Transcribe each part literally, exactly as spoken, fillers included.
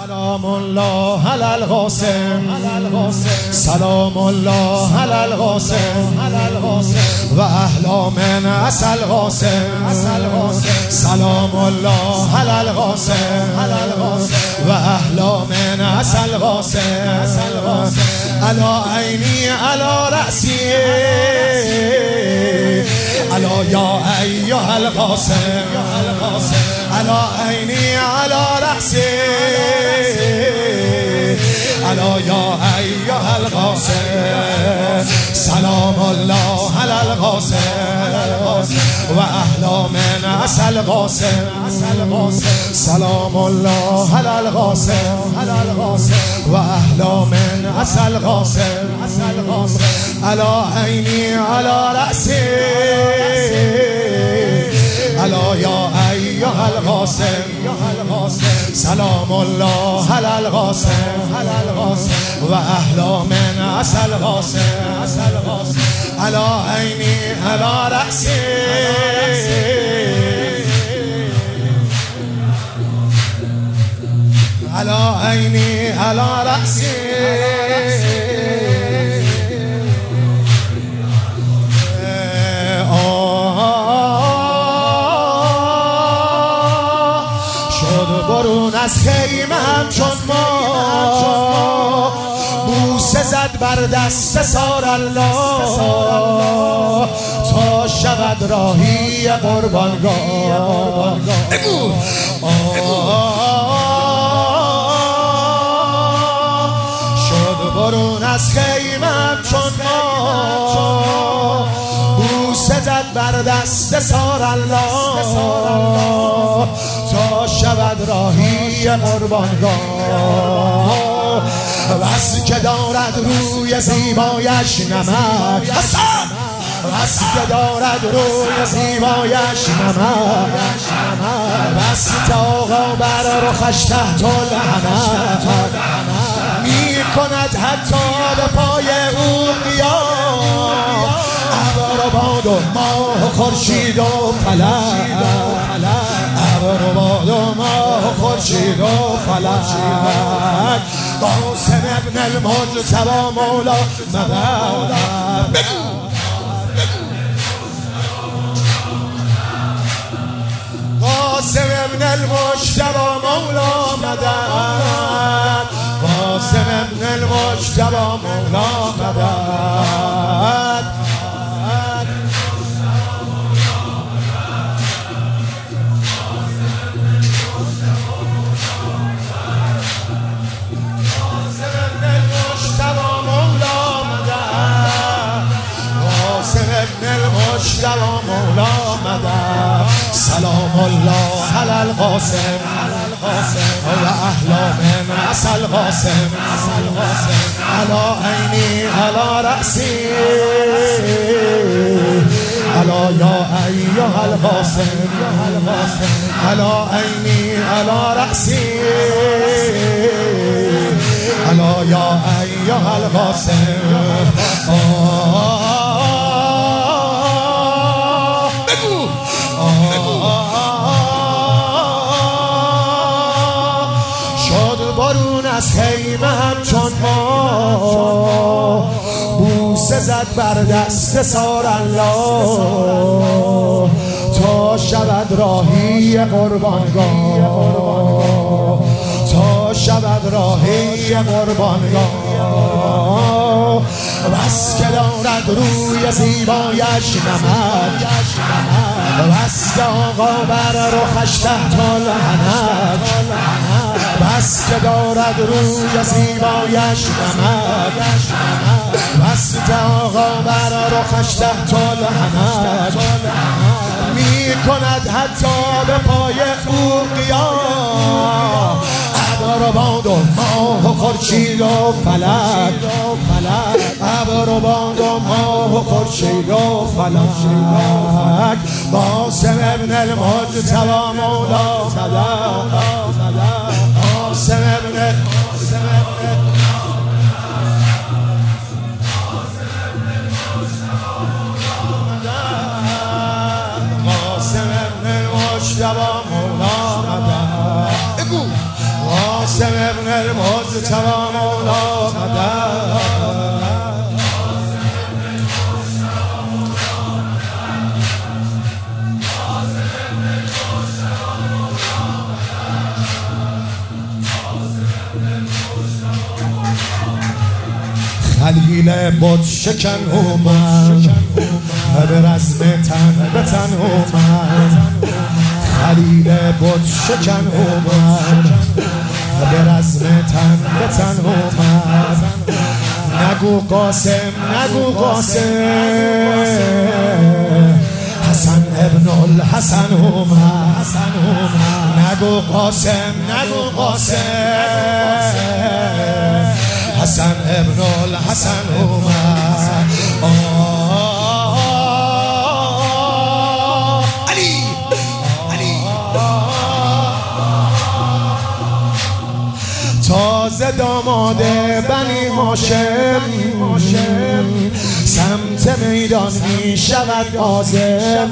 سلام الله علی القاسم، سلام الله علی القاسم و اهل من اصل قاسم. سلام الله علی القاسم و اهل من اصل قاسم. علی عینی علی رأسی علی یا ایها القاسم، علی عینی علی رأسی علی یا ایها القاسم. سلام الله علی القاسم و اهل من اصل قاسم. سلام الله علی القاسم و اهل من اصل قاسم. علی عینی علی رأسی علی یا ایها القاسم. سلام الله علی القاسم و اهل من اصل قاسم. علی عینی علی رأسی علی عینی علی رأسی برون از خیمه همچون ما بوسه زد بر دست سار الله تا شود راهی قربانگاه. شد برون از خیمه همچون ما بوسه زد بر دست سار الله تا شود راهی قربانگاه. بس که دارد روی زیبایش نمک، بس که دارد روی زیبایش نمک، بس تا آقا بر رخش تحت العنق می کند حتی به پای او قیام. ابر و باد و ماه و خورشید و فلک، ابر و باد و ماه و خورشید و فلک. قاسم ابن المجتبی مولا مدد. قاسم ابن المجتبی مولا مدد. قاسم ابن المجتبی مولا مدد. سلام مولا مدد. سلام الله علی القاسم و اهل من اصل قاسم. علی عینی علی رأسی علی یا ایها القاسم. علی عینی علی رأسی علی یا ایها القاسم. شد برون از خیمه همچون ما بوسه زد بر دست سار الله تا شود راهی قربانگاه. تا شود راهی قربانگاه. بس که دارد روی زیبایش نمک، بس که آقا بر رخش تحت العنق، بس که دارد روی زیبایش نمک، بس که آقا بر رخش تحت العنق می کند حتی به پای او قیام. ابر و باد و ماه و خورشید و فلک، ابر و باد و ماه و خورشید و فلک. قاسم ابن المجتبی مولا مدد. قاسم ابن قاسم ابن المجتبی مولا مدد. قاسم ابن مجتبی مولا مدد. خلیل بت شکن اومد به رزم تن به تن اومد. خلیل بت شکن اومد به رزم تن به تن اومد. نگو قاسم نگو قاسم حسن ابن الحسن اومد. نگو قاسم نگو قاسم حسن ابن الحسن اومد. علی علی تازه داماد بنی هاشم سمت میدان می شود عازم.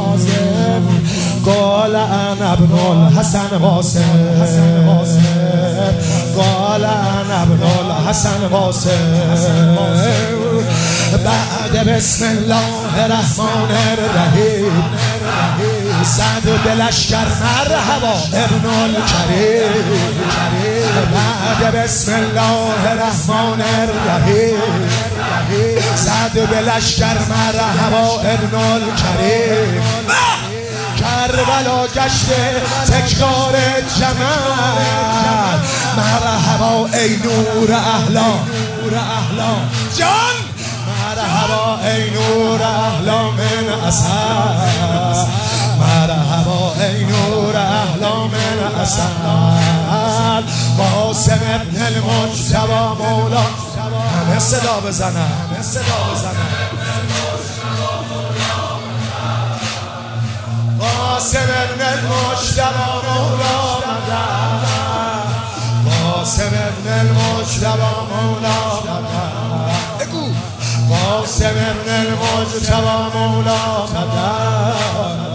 قال انا ابن الحسن قاسم قال انا ابن الحسن قاسم. بعد بسم الله الرحمن الرحیم صد بلشکر مرحبا ابن الکریم. بعد بسم الله الرحمن الرحیم صد بلشکر مرحبا ابن الکریم. کربلا گشته تکرار جمال مرحبا ای نور احلا جان. مرحبا ای نور احلا من اسد. مرحبا ای نور احلا من اسد. قاسم ابن المجتبی مولا. همه صدا بزنن همه صدا بزنن. قاسم ابن المجتبی مولا مدد. قاسم ابن المجتبی مولا مدد. بگو قاسم ابن المجتبی مولا مدد.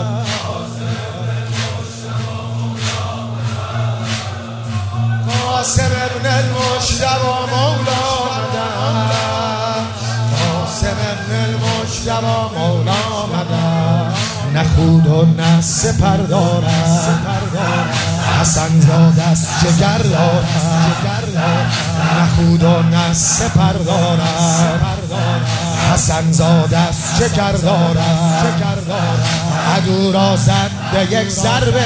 قاسم ابن المجتبی مولا مدد. قاسم ابن المجتبی مولا مدد. نه خود و نه سپر دارد حسن زاد است جگر دارد. نه خود و نه سپر دارد حسن زاد است جگر دارد. عدو را زد به یک ضربه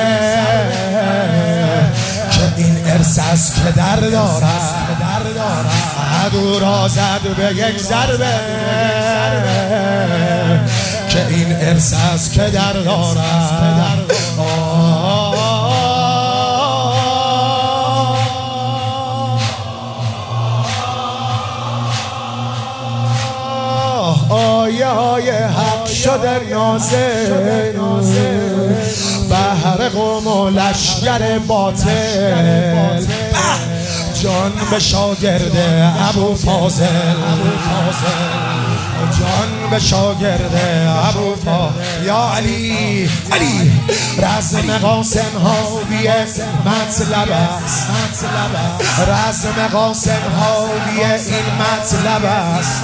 که این ارث از پدر دارد. عدو را زد به یک ضربه که این ارث از پدر دارد. آیه های حق شده نازل بهر قوم و لشکر باطل. جان به شاگرد ابو فاضل جان به شاگرد ابو فاضل. یا علی علی رزم قاسم حاوی مطلب است. رزم قاسم حاوی این مطلب است.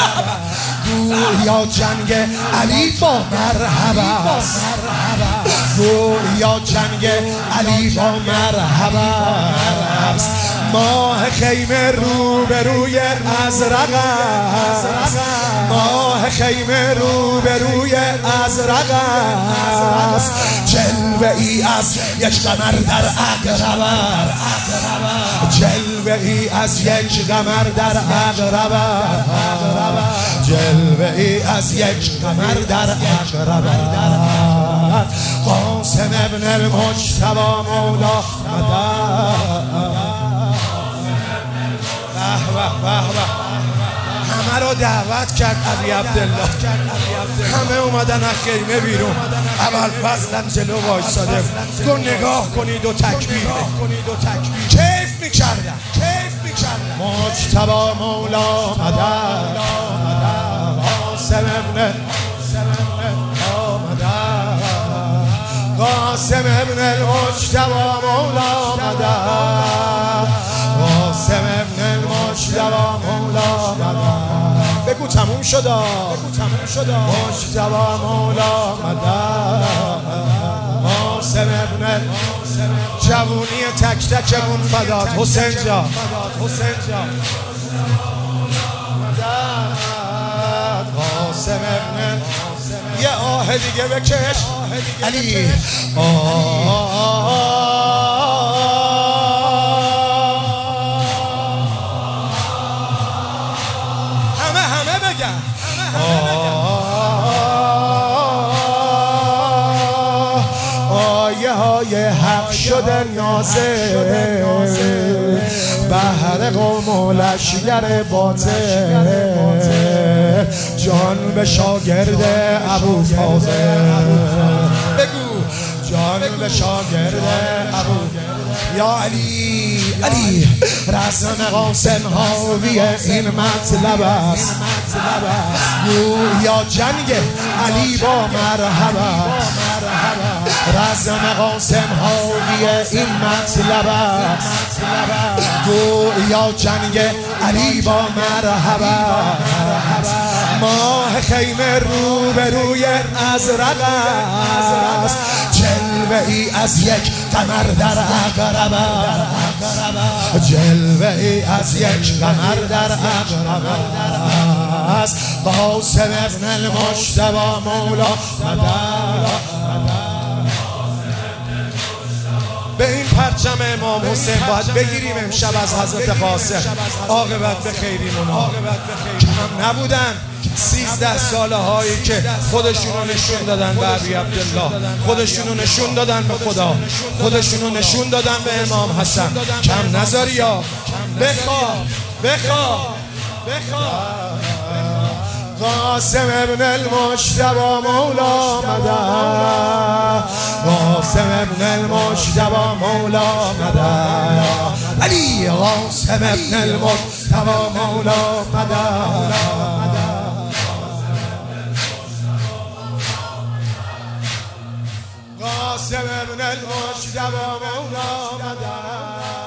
گویا جنگ علی با مرحبا است. گویا جنگ علی با مرحبا است. ماه خیمه رو به روی ازرق است. ماه خیمه رو به روی ازرق است. جلوه ای از یک قمر در عقرب است. جلوه ای از یک قمر در عقرب است. جلوه ای از یک قمر در عقرب است. قاسم ابن المجتبی مولا مدد. همه رو دعوت کرد علی عبدالله. همه اومدن از خیمه بیرون. ابوالفضل جلو وایساده. گو نگاه کنید و تکبیر کیف میکردن کیف میکردن. مجتبی مولا مدد. قاسم ابن قاسم ابن المجتبی مولا مدد. بگو تموم شدا، بگو تموم شدا. مجتبی مولا مدد، قاسم ابن جوونی تک تکمون فداد. حسین جان، حسین جان مدد. قاسم ابن یه آه دیگه بکش علی. همه همه بگن، آیه های حق شده نازه، بهر قوم و لشگر باطل، جان به شاگرد ابو فاضل. بگو جان به شاگرد ابو. یا علی علی رسم قاسم حاوی این مطلب است، یا جنگ علی با مرحب است. رسم قاسم حاوی این مطلب است، یا جنگ علی با مرحب است. ماه خیمه رو به روی ازرق است، جلوه ای از یک قمر در عقرب است، جلوه ای از یک قمر در عقرب است. قاسم ابن المجتبی مولا مدد. به این پرچم امام حسین باید بگیریم امشب از حضرت قاسم. عاقبت به خیریمون کم نبودن. سیزده ساله هایی که خودشونو نشون دادن به علی عبدالله، خودشونو نشون دادن به خدا، خودشونو نشون دادن به امام حسن. کم نذاری یا بخوا بخوا بخوا. قاسم ابن المجتبی مولا مدد، قاسم ابن المجتبی مولا مدد. علی قاسم ابن المجتبی مولا مدد. قاسم ابن المجتبی مولا مدد.